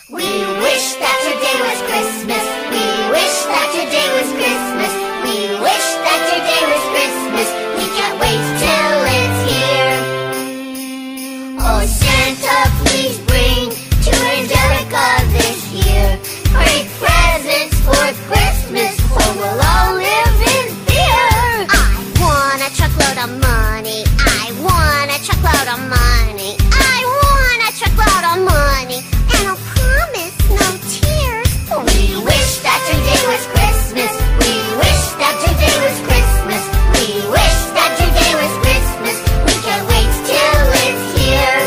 We wish that today was Christmas. We wish that today was Christmas. We wish that today was Christmas. We can't wait till it's here. Oh, Santa, please bring to Angelica this year great presents for Christmas, or we'll all live in fear. I want a truckload of money. I want a truckload of money. I want a truckload of money. And I'll promise no tears. We wish that today was Christmas. We wish that today was Christmas. We wish that today was Christmas. We can't wait till it's here.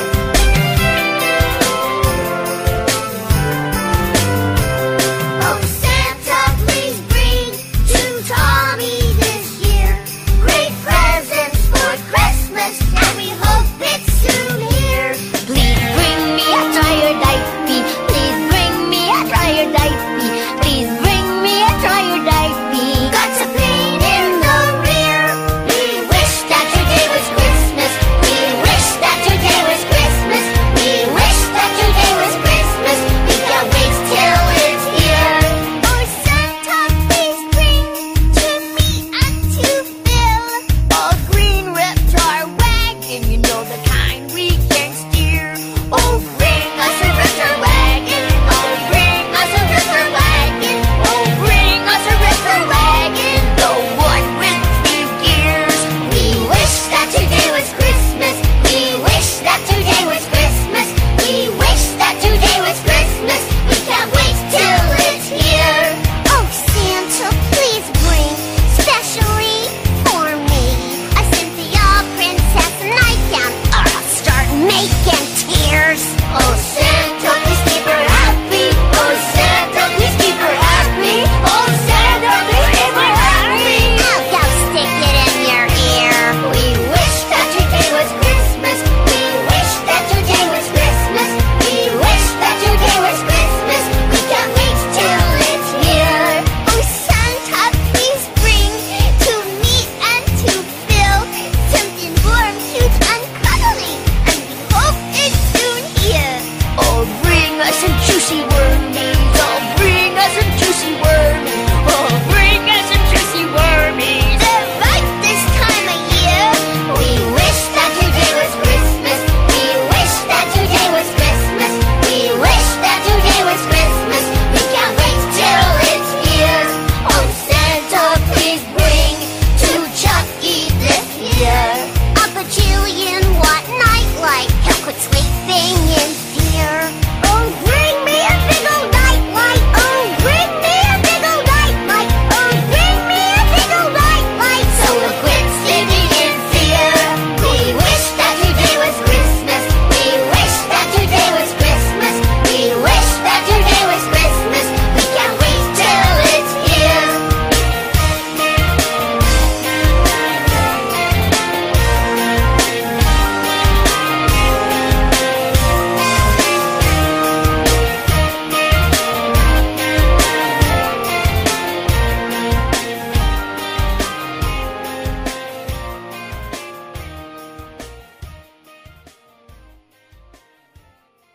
Oh, Santa, please bring to Tommy this year great presents for Christmas, and we hope it's soon here. Please bring me a tired diaper. Please bring me a tired diaper. Please bring me a tired diaper. Got to paint in the rear. We wish that today was Christmas. We wish that today was Christmas. We wish that today was Christmas. We can't wait till it's here. Oh, Santa, please bring to me and to Bill a green Reptar wagon. You know the kind we can steer. Oh, bring us a Reptar wagon. Oh, bring us a Reptar wagon. Oh, bring us a Reptar wagon. The one with 3 gears. We wish that today was Christmas. We wish that today was Christmas. We wish that today was Christmas. We can't wait till it's here. Oh, Santa, please bring, specially for me, a Cynthia princess nightgown, or I'll start making tears. Oh, Santa, please keep her happy. Oh, Santa, please keep her happy. Oh, Santa, please keep her happy. I'll go stick it in your ear. We wish that today was Christmas. We wish that today was Christmas. We wish that today was Christmas. We can't wait till it's here. Oh, Santa, please bring to me and to Phil something warm, cute, and cuddly, and we hope it's soon here. Oh, bring us a juicy wormy.